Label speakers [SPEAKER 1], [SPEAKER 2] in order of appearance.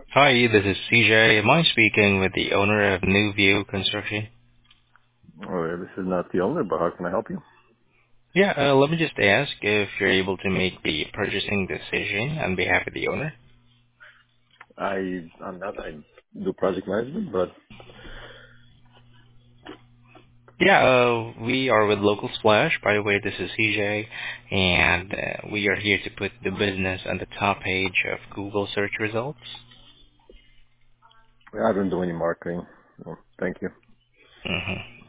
[SPEAKER 1] Hi, this is CJ. Am I speaking with the owner of New View Construction?
[SPEAKER 2] This is not the owner, but how can I help you?
[SPEAKER 1] Yeah, let me just ask if you're able to make the purchasing decision on behalf of the owner.
[SPEAKER 2] I'm not. I do project management, but
[SPEAKER 1] Yeah, we are with Local Splash. By the way, this is CJ, and we are here to put the business on the top page of Google search results.
[SPEAKER 2] I don't do any marketing. Well, thank you.